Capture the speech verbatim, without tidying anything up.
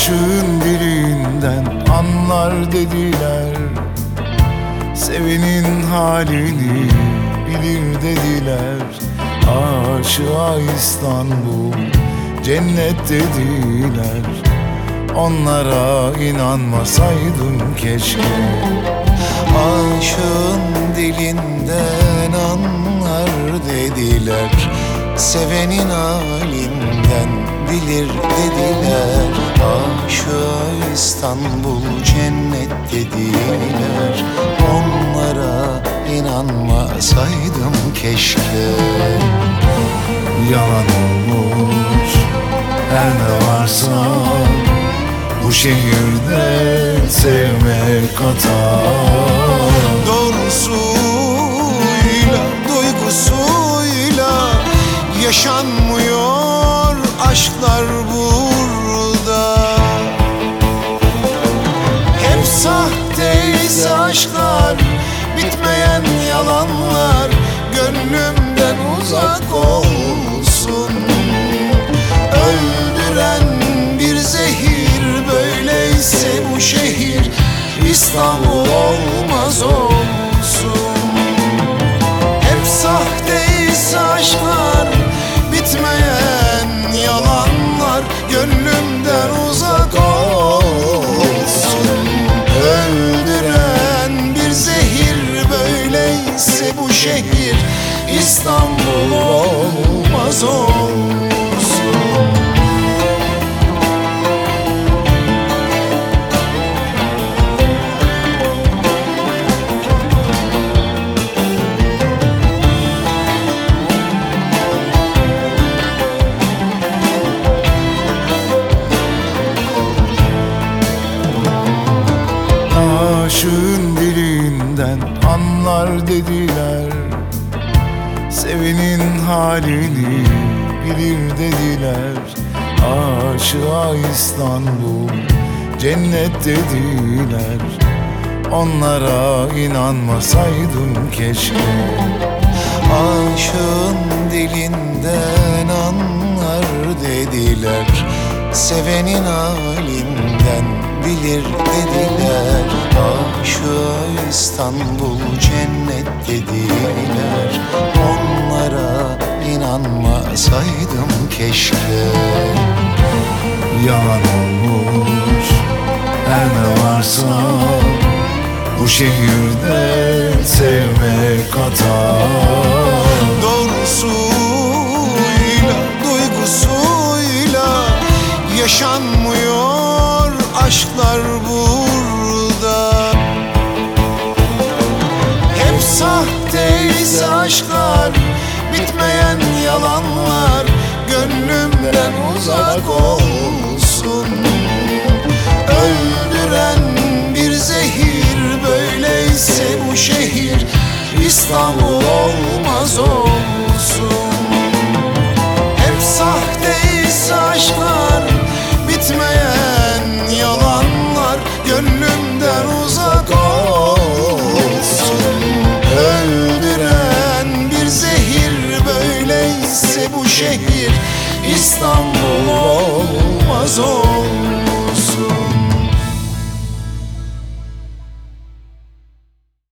Aşığın dilinden anlar dediler, sevenin halini bilir dediler. Aşığa İstanbul cennet dediler, onlara inanmasaydım keşke. Aşığın dilinden anlar dediler, sevenin halinden bilir dediler. Aşığa İstanbul cennet dediler, onlara inanmasaydım keşke. Yalan olmuş her ne varsa, bu şehirde sevmek hata. Doğrusuyla, duygusuyla yaşanmıyor aşklar burada. Hep sahteyse aşklar, bitmeyen yalanlar gönlümden uzak olsun. Öldüren bir zehir, böyleyse bu şehir İstanbul olmaz olsun. Hep sahteyse aşklar, bitmeyen yalanlar gönlümden uzak olsun. Öldüren bir zehir, böyleyse bu şehir İstanbul olmaz olsun. Aşığın dilinden anlar dediler, sevenin halini bilir dediler. Aşığa İstanbul cennet dediler, onlara inanmasaydım keşke. Aşığın dilinden anlar dediler, sevenin halinden bilir dediler. Aşığa İstanbul cennet dediler, onlara inanmasaydım keşke. Yalan olmuş her ne varsa, bu şehirde sevmek hata. Doğrusuyla, duygusuyla yaşanmıyor aşklar burada. Hep sahteyse aşklar, bitmeyen yalanlar gönlümden uzak olsun. Öldüren bir zehir, böyleyse bu şehir İstanbul olmaz olsun. Hep sahteyse aşklar, bitmeyen yalanlar gönlümden uzak olsun. Öldüren bir zehir, böyleyse bu şehir İstanbul olmaz